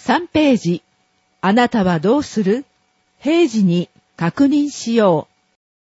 3ページ。あなたはどうする？平時に確認しよう。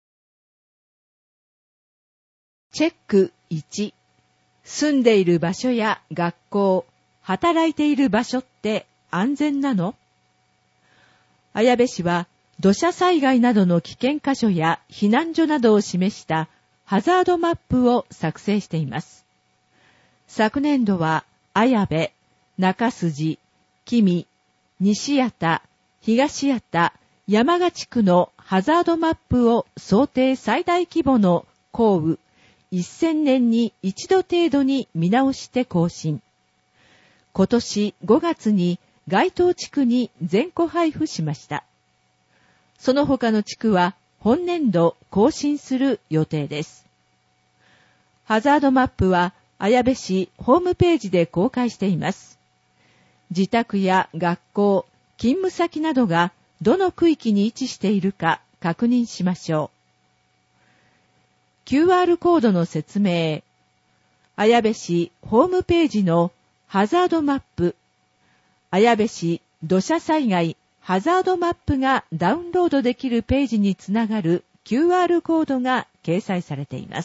チェック1。住んでいる場所や学校、働いている場所って安全なの？綾部市は土砂災害などの危険箇所や避難所などを示したハザードマップを作成しています。昨年度は綾部、中筋、紀美、西谷田、東谷田、山鹿地区のハザードマップを想定最大規模の降雨1000年に一度程度に見直して更新。今年5月に該当地区に全戸配布しました。その他の地区は本年度更新する予定です。ハザードマップは綾部市ホームページで公開しています。自宅や学校、勤務先などがどの区域に位置しているか確認しましょう。QR コードの説明。綾部市ホームページのハザードマップ。綾部市土砂災害ハザードマップがダウンロードできるページにつながる QR コードが掲載されています。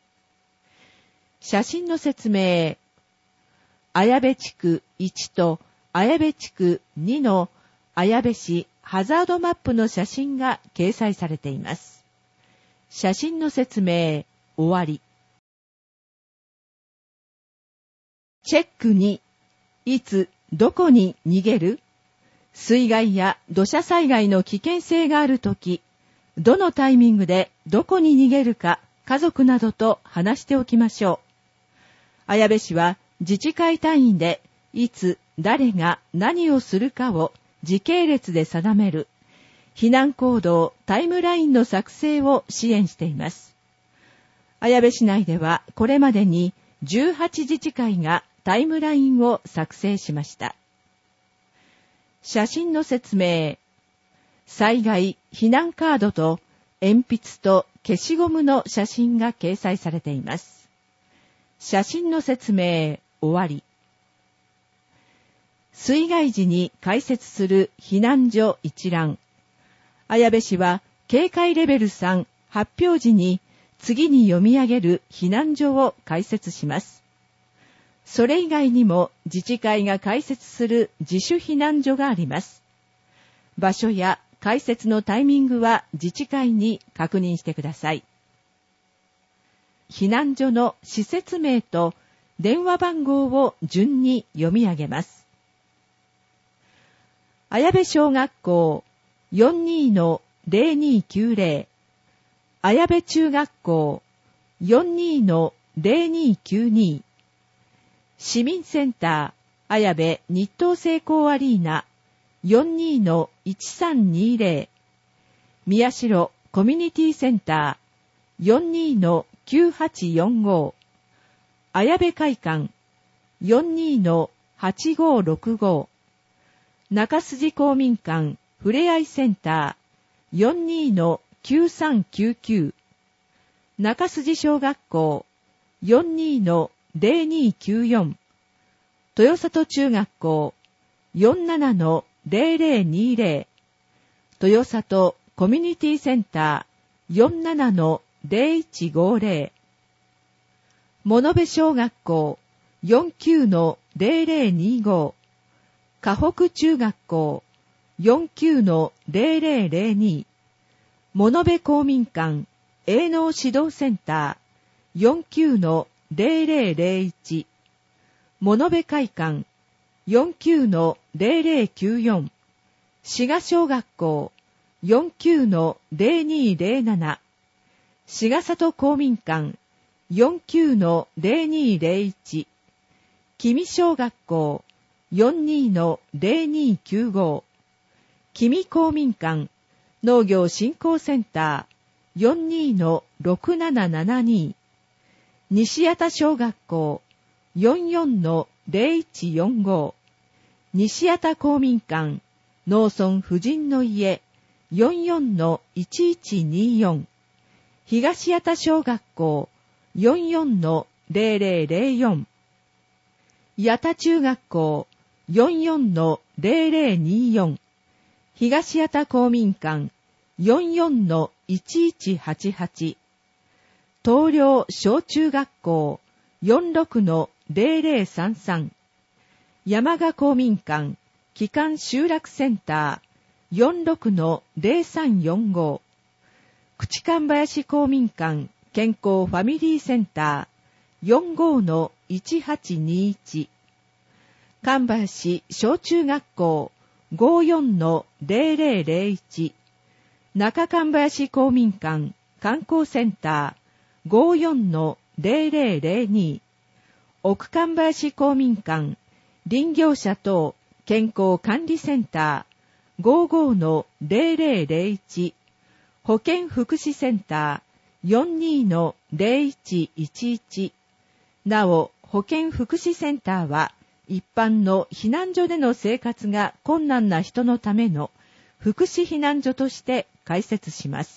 写真の説明。綾部地区1と綾部地区2の綾部市ハザードマップの写真が掲載されています。写真の説明、終わり。チェック2。いつ、どこに逃げる？水害や土砂災害の危険性があるとき、どのタイミングでどこに逃げるか家族などと話しておきましょう。綾部市は自治会単位でいつ、誰が何をするかを時系列で定める避難行動タイムラインの作成を支援しています。綾部市内ではこれまでに18自治会がタイムラインを作成しました。写真の説明。災害避難カードと鉛筆と消しゴムの写真が掲載されています。写真の説明、終わり。水害時に開設する避難所一覧。綾部市は警戒レベル3発表時に次に読み上げる避難所を開設します。それ以外にも自治会が開設する自主避難所があります。場所や開設のタイミングは自治会に確認してください。避難所の施設名と電話番号を順に読み上げます。綾部小学校 42-0290、綾部中学校 42-0292、市民センター綾部日東成功アリーナ 42-1320、宮代コミュニティセンター 42-9845、綾部会館 42-8565、中筋公民館ふれあいセンター 42-9399、中筋小学校 42-0294、豊里中学校 47-0020、豊里コミュニティセンター 47-0150、物部小学校 49-0025、河北中学校 49-0002、物部公民館営農指導センター 49-0001、物部会館 49-0094、滋賀小学校 49-0207、滋賀里公民館 49-0201、紀美小学校 42-0295、紀美公民館農業振興センター 42-6772、西谷田小学校 44-0145、西谷田公民館農村婦人の家 44-1124、東谷田小学校 44-0004、谷田中学校 44-0024 東谷田公民館 44-1188 東陵小中学校 46-0033 山賀公民館帰還集落センター 46-0345 口神林公民館健康ファミリーセンター 45-1821 神林小中学校 54-0001 中神林公民館観光センター 54-0002 奥神林公民館林業者等健康管理センター 55-0001 保健福祉センター 42-0111 なお、保健福祉センターは一般の避難所での生活が困難な人のための福祉避難所として開設します。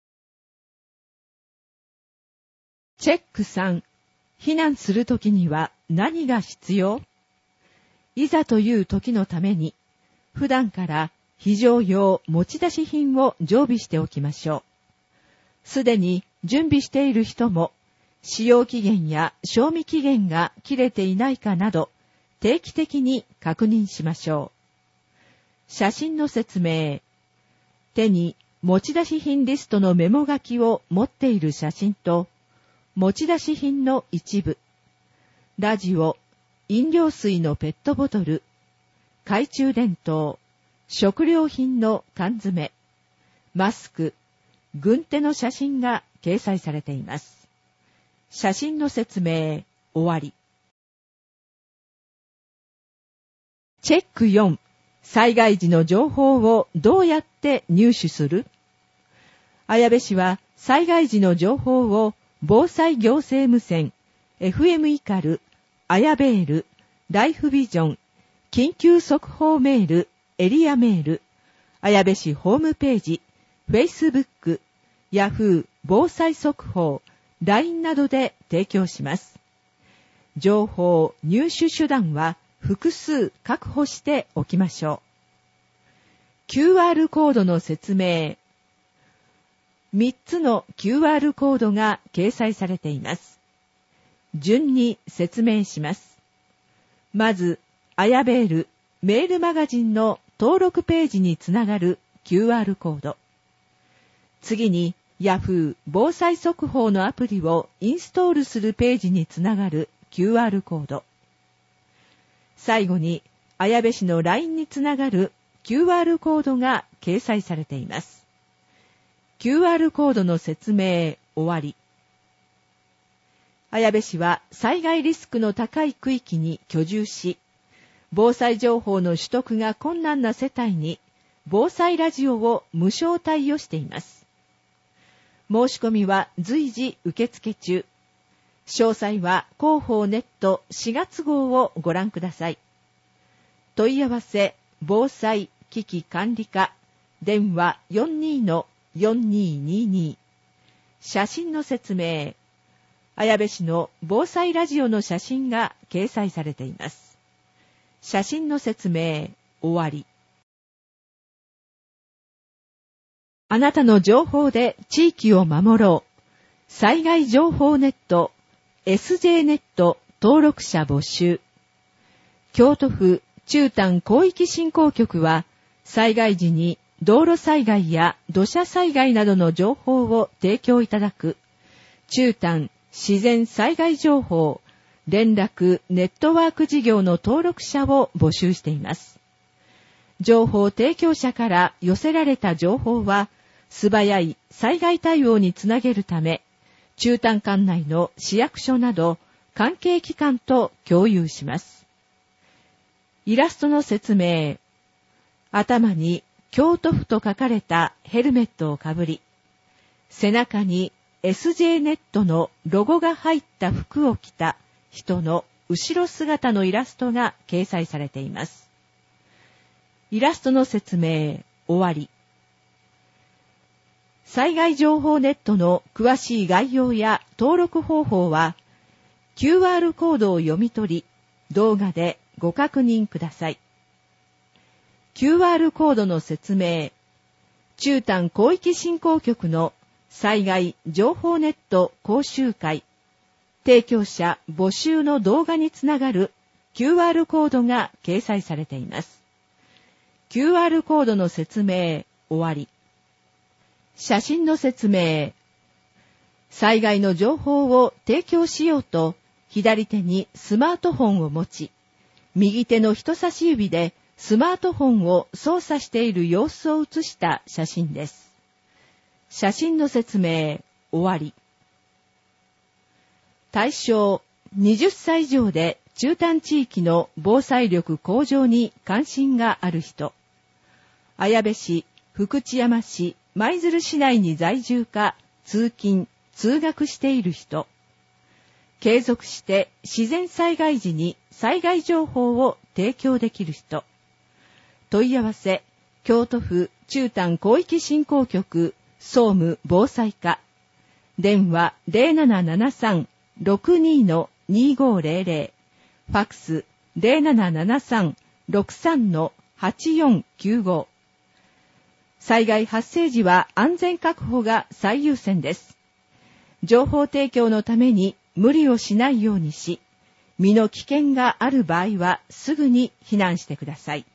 チェック3、避難するときには何が必要？いざという時のために、普段から非常用持ち出し品を常備しておきましょう。すでに準備している人も、使用期限や賞味期限が切れていないかなど、定期的に確認しましょう。写真の説明。手に持ち出し品リストのメモ書きを持っている写真と、持ち出し品の一部、ラジオ、飲料水のペットボトル、懐中電灯、食料品の缶詰、マスク、軍手の写真が掲載されています。写真の説明、終わり。チェック4、災害時の情報をどうやって入手する？綾部市は災害時の情報を防災行政無線、FM イカル、綾部ール、ライフビジョン、緊急速報メール、エリアメール、綾部市ホームページ、Facebook、ヤフー防災速報、LINE などで提供します。情報入手手段は複数確保しておきましょう。QR コードの説明。3つの QR コードが掲載されています。順に説明します。まず、綾部ールメールマガジンの登録ページにつながる QR コード。次に、ヤフー防災速報のアプリをインストールするページにつながる QR コード。最後に、綾部市の LINE につながる QR コードが掲載されています。QR コードの説明終わり。綾部市は災害リスクの高い区域に居住し、防災情報の取得が困難な世帯に防災ラジオを無償貸与しています。申し込みは随時受付中。詳細は広報ネット4月号をご覧ください。問い合わせ防災危機管理課電話 42-4222 写真の説明。綾部市の防災ラジオの写真が掲載されています。写真の説明終わり。あなたの情報で地域を守ろう。災害情報ネット SJ ネット登録者募集。京都府中丹広域振興局は災害時に道路災害や土砂災害などの情報を提供いただく中丹自然災害情報連絡ネットワーク事業の登録者を募集しています。情報提供者から寄せられた情報は素早い災害対応につなげるため、中丹管内の市役所など関係機関と共有します。イラストの説明。頭に京都府と書かれたヘルメットをかぶり、背中に SJ ネットのロゴが入った服を着た人の後ろ姿のイラストが掲載されています。イラストの説明終わり。災害情報ネットの詳しい概要や登録方法は QR コードを読み取り、動画でご確認ください。QR コードの説明。中丹広域振興局の災害情報ネット講習会。提供者募集の動画につながる QR コードが掲載されています。QR コードの説明、終わり。写真の説明。災害の情報を提供しようと、左手にスマートフォンを持ち、右手の人差し指でスマートフォンを操作している様子を写した写真です。写真の説明、終わり。対象、20歳以上で中丹地域の防災力向上に関心がある人。綾部市、福知山市、舞鶴市内に在住か通勤、通学している人。継続して自然災害時に災害情報を提供できる人。問い合わせ、京都府中丹広域振興局総務防災課。電話 0773-62-2500。ファックス 0773-63-8495。災害発生時は安全確保が最優先です。情報提供のために無理をしないようにし、身の危険がある場合はすぐに避難してください。